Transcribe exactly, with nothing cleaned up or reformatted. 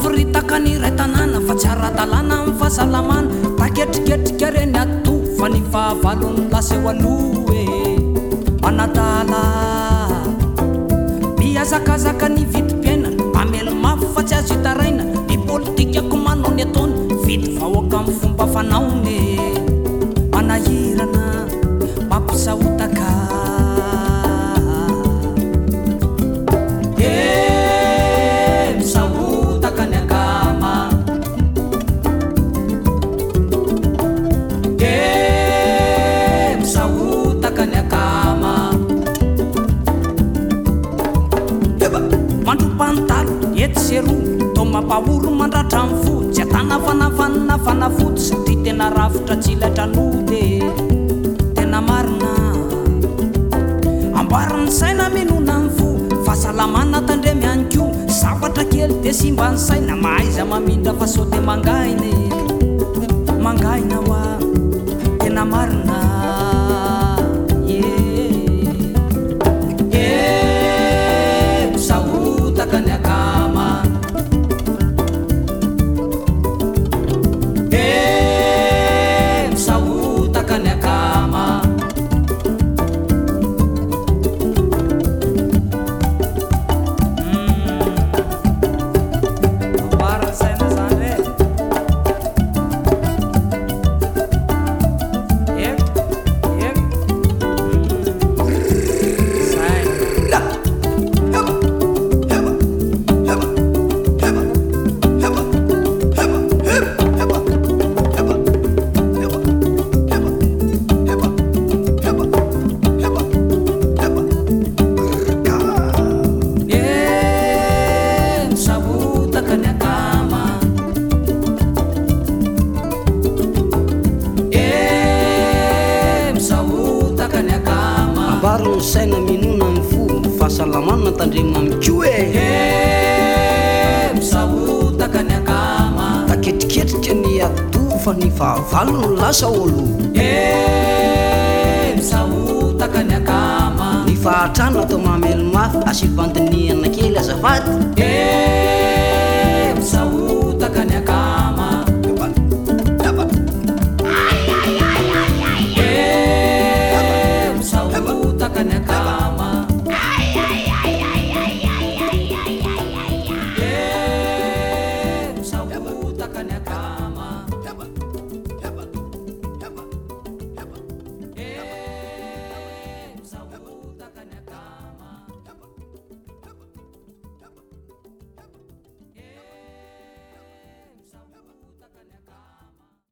mivoritaka ny ray tanàna fa tsy ara-dalàna amin'ny fahasalamana taketriketrika reny ato fa ny fahavalony laseo aloha e manadala miazakazaka ny vidim-piainana mamelo mafy fa tsy azo hitaraina ny politikako manao ny ataony vity vahoaka amin'ny fomba fanaony manahirana mampisahotaka mampahoro mandratra amin'ny fo tsy atana fanafanina fanafody sy ty tena rafitra tsy latranode tena marina amboariny saina minona amin'ny fo fahasalamana tandremy ihany ko zavatra kely de simba ny saina mahaiza mamindra fa sao de mangainy mangaina hoa tena marina misahotaka ny akama saina minona amin'ny fo fahasalamana tandrema amiko e misahotaka ny akama taketriketrika ny ato fa ny fahavalony lasa olo misahotaka ny akama ny fahatrana atao mamelo mafy asivantiniana kely azafady misahotaka ny akama Kanya